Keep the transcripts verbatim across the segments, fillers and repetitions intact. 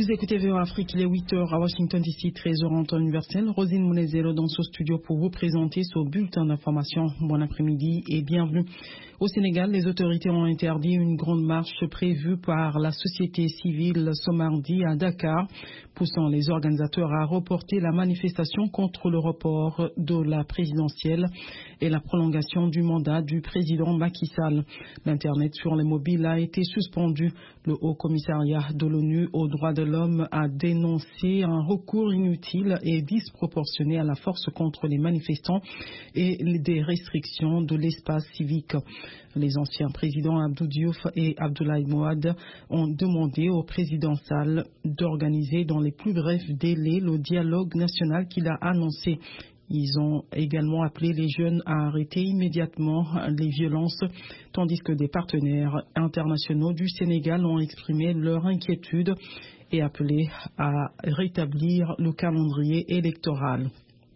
Vous écoutez V O A Afrique, il est huit heures à Washington D C, treize heures en temps universel. Rosine Mounezelo dans ce studio pour vous présenter ce bulletin d'information. Bon après-midi et bienvenue. Au Sénégal, les autorités ont interdit une grande marche prévue par la société civile ce mardi à Dakar, poussant les organisateurs à reporter la manifestation contre le report de la présidentielle et la prolongation du mandat du président Macky Sall. L'Internet sur les mobiles a été suspendu. Le Haut Commissariat de l'ONU aux droits de l'homme a dénoncé un recours inutile et disproportionné à la force contre les manifestants et des restrictions de l'espace civique. Les anciens présidents Abdou Diouf et Abdoulaye Moad ont demandé au président Sall d'organiser dans les plus brefs délais le dialogue national qu'il a annoncé. Ils ont également appelé les jeunes à arrêter immédiatement les violences, tandis que des partenaires internationaux du Sénégal ont exprimé leur inquiétude et appelé à rétablir le calendrier électoral.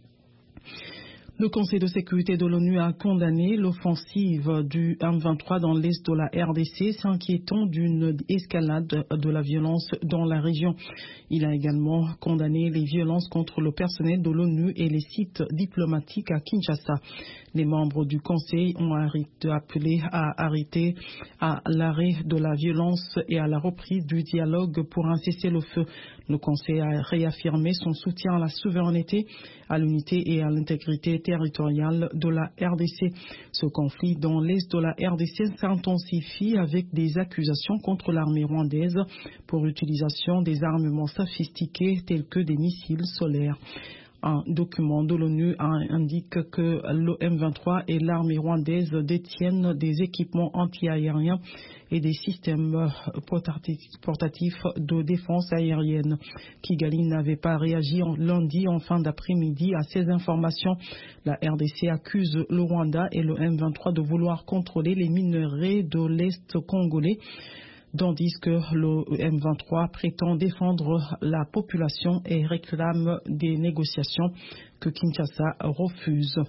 Le Conseil de sécurité de l'ONU a condamné l'offensive du M vingt-trois dans l'est de la R D C, s'inquiétant d'une escalade de la violence dans la région. Il a également condamné les violences contre le personnel de l'ONU et les sites diplomatiques à Kinshasa. Les membres du Conseil ont appelé à arrêter à l'arrêt de la violence et à la reprise du dialogue pour un cessez-le-feu. Le Conseil a réaffirmé son soutien à la souveraineté, à l'unité et à l'intégrité territoriale de la R D C. Ce conflit dans l'est de la R D C s'intensifie avec des accusations contre l'armée rwandaise pour utilisation des armements sophistiqués tels que des missiles solaires. Un document de l'ONU indique que le M vingt-trois et l'armée rwandaise détiennent des équipements anti-aériens et des systèmes portatifs de défense aérienne. Kigali n'avait pas réagi lundi en fin d'après-midi à ces informations. La R D C accuse le Rwanda et le M vingt-trois de vouloir contrôler les minerais de l'Est congolais, tandis que le M vingt-trois prétend défendre la population et réclame des négociations que Kinshasa refuse.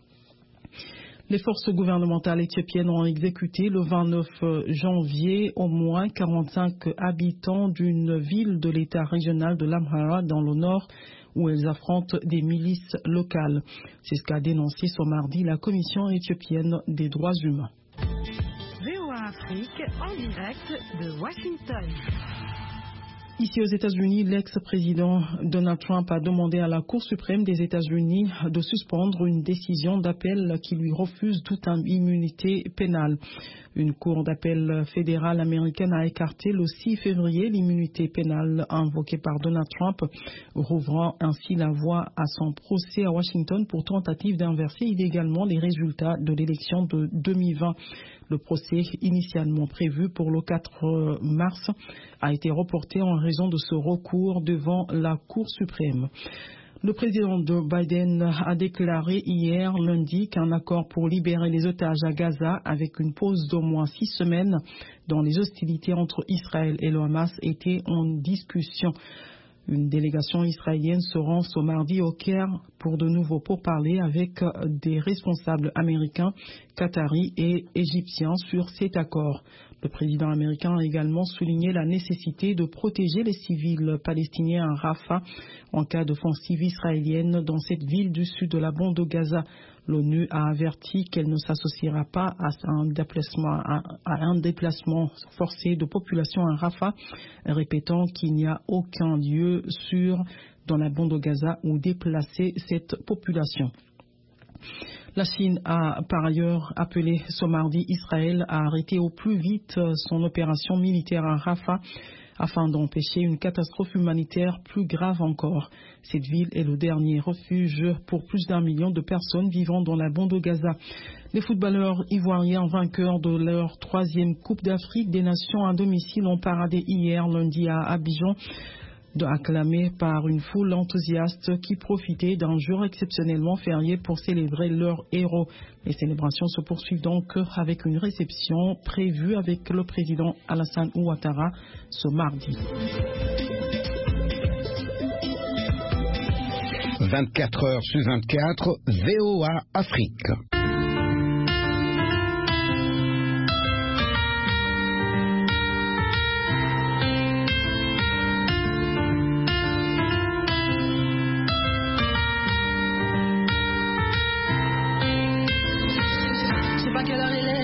Les forces gouvernementales éthiopiennes ont exécuté le vingt-neuf janvier au moins quarante-cinq habitants d'une ville de l'État régional de l'Amhara dans le nord, où elles affrontent des milices locales. C'est ce qu'a dénoncé ce mardi la Commission éthiopienne des droits humains. V O A Afrique en direct de Washington. Ici aux États-Unis, l'ex-président Donald Trump a demandé à la Cour suprême des États-Unis de suspendre une décision d'appel qui lui refuse toute immunité pénale. Une cour d'appel fédérale américaine a écarté le six février l'immunité pénale invoquée par Donald Trump, rouvrant ainsi la voie à son procès à Washington pour tentative d'inverser illégalement les résultats de l'élection de deux mille vingt. Le procès initialement prévu pour le quatre mars a été reporté en raison de ce recours devant la Cour suprême. Le président Joe Biden a déclaré hier lundi qu'un accord pour libérer les otages à Gaza avec une pause d'au moins six semaines dans les hostilités entre Israël et le Hamas était en discussion. Une délégation israélienne se rend ce mardi au Caire pour de nouveau pourparlers avec des responsables américains, qataris et égyptiens sur cet accord. Le président américain a également souligné la nécessité de protéger les civils palestiniens à Rafah en cas d'offensive israélienne dans cette ville du sud de la bande de Gaza. L'ONU a averti qu'elle ne s'associera pas à un déplacement, à, à un déplacement forcé de population à Rafah, répétant qu'il n'y a aucun lieu sûr dans la bande de Gaza où déplacer cette population. La Chine a par ailleurs appelé ce mardi Israël à arrêter au plus vite son opération militaire à Rafah afin d'empêcher une catastrophe humanitaire plus grave encore. Cette ville est le dernier refuge pour plus d'un million de personnes vivant dans la bande de Gaza. Les footballeurs ivoiriens vainqueurs de leur troisième Coupe d'Afrique des Nations à domicile ont paradé hier lundi à Abidjan, acclamés par une foule enthousiaste qui profitait d'un jour exceptionnellement férié pour célébrer leurs héros. Les célébrations se poursuivent donc avec une réception prévue avec le président Alassane Ouattara ce mardi. vingt-quatre heures sur vingt-quatre, V O A Afrique.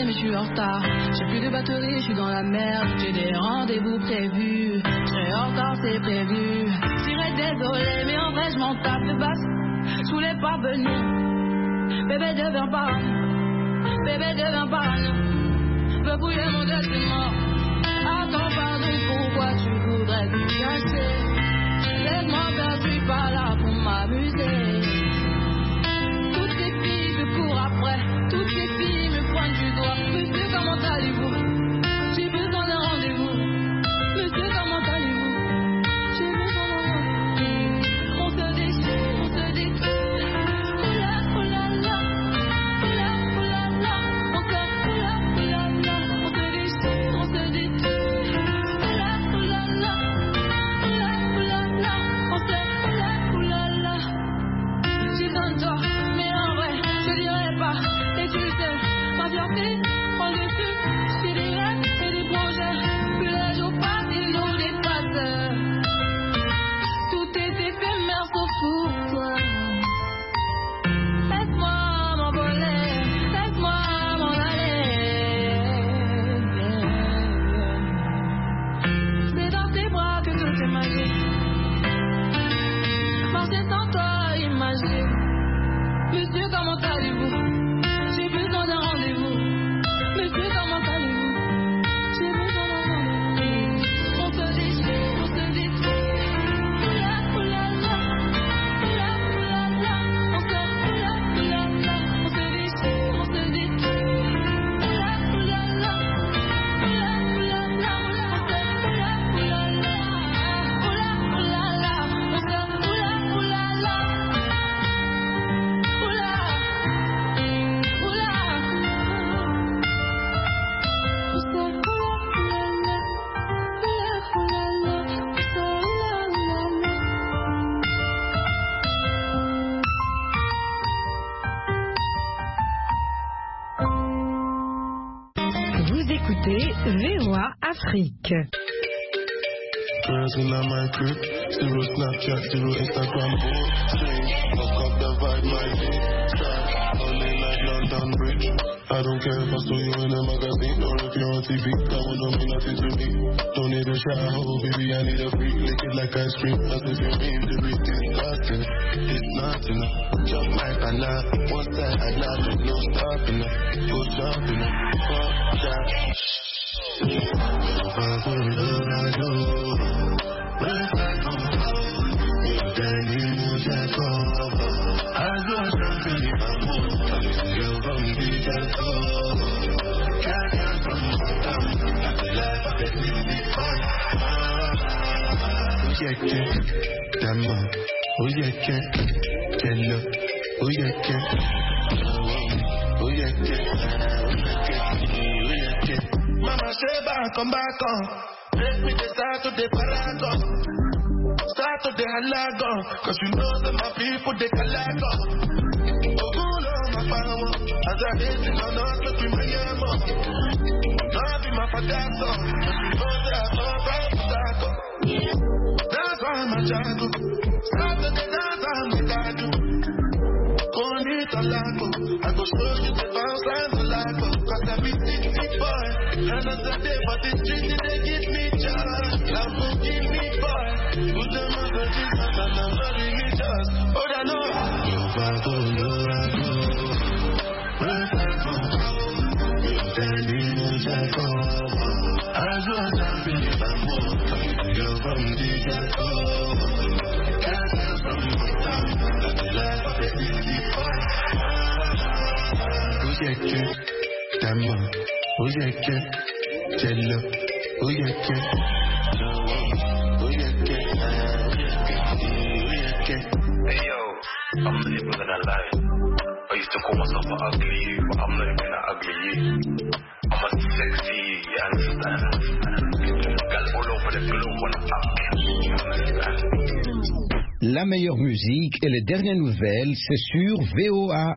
mais je suis en retard. J'ai plus de batterie, je suis dans la merde. J'ai des rendez-vous prévus. Je serai en retard, c'est prévu. Je serais désolé, mais en vrai, je m'en tape de basse. Je voulais pas venir. Bébé, deviens pas. Bébé, deviens pas. Veux bouiller mon destin. Attends, pardon, pourquoi tu voudrais tout cacher? Laisse-moi faire, je suis pas là pour m'amuser. Toutes ces filles, je cours après. Toutes ces filles me pointent du doigt. Monsieur, comment allez-vous? J'ai besoin d'un rendez-vous. Monsieur, comment allez-vous? J'ai besoin d'un rendez-vous. On se déchire, on se détruit. Oula, oula, la. Oula, oula, la. On se, oula, oula, la. On se déchire, on se détruit. Oula, oula, la. Oula, oula, la. On se, oula, oula, la. J'ai besoin de toi, mais en vrai, je dirais pas. Et tu sais, ma fierté prend le dessus. J'ai des rêves et des projets. Plus les jours passent, ils nous dépassent. Tout est éphémère sauf pour toi. Laisse-moi m'envoler, laisse-moi m'en aller. C'est dans tes bras que tout est magique. Marcher sans toi, imagine. Monsieur, comment allez-vous? J'ai besoin d'un rendez-vous. Monsieur, comment allez-vous? J'ai besoin d'un rendez-vous. On se déchire, on se détruit. Oula, oula, la. Oula, oula, la. On se, oula, oula, la. On se déchire, on se détruit. Oula, oula, la. Oula, oula, la. On se, oula, oula, la. Oula, oula, la. On se, oula, oula, la. Oula, oula. On se, oula, oula, la. Oula, oula, la. On se, oula, oula, la. Vous écoutez V O A Afrique. Girls in my crib, zero Snapchat, zero Instagram, strange. Fuck up the vibe, my side. Only like London Bridge. I don't care if I saw you in a magazine or if you're on T V. That wouldn't mean nothing to me. Don't need a shower, baby, I need a freak. Lick it like ice cream, as if you mean to be disgusting. It's not enough. Jump my banana, one side I not there's no stopping it. Go jumping it, fuck that. If I put it up, I do. If I come home, if that you move that cover, I do something if I move. You're gonna be that cover. Can't get from my town. I feel like I can be fun. Oh yeah, yeah, damn man. Oh yeah, yeah, tell her. Oh yeah, yeah. Oh yeah, yeah. Oh yeah, yeah. Mama say back, come back on. Make me the start to the paragon. Start to the halagon. Cause you know that my people, they calagon. Oh, good on my power. As I hate it, I'm not looking my yammer. Not be my father, son. Cause you know that I'm all about to taco. That's why I'm a jago. Start to the dance, I'm a jago. Go need a lago. I go show you the bounce and the lago. Cause I be sixty boy. And as I day, but the street, they give me joy. Love will give me boy. Put them on the Jesus and I'm very religious. Oh, I know. If I go, Lord, I go. If I go, then you know I go. I do a something if I move. You're from the ghetto. Can't get from my town. That's the life of a sixty boy. Oh, yeah, yeah. Damn man. Oh yeah, yeah, jello. Oh yeah, yeah. Oh yeah, yeah. Hey yo, I'm not even gonna lie. I used to call myself an ugly you, but I'm not even an ugly you. I'm a sexy, you understand? Girls all over the globe wanna fuck me, you understand? La meilleure musique et les dernières nouvelles, c'est sur V O A.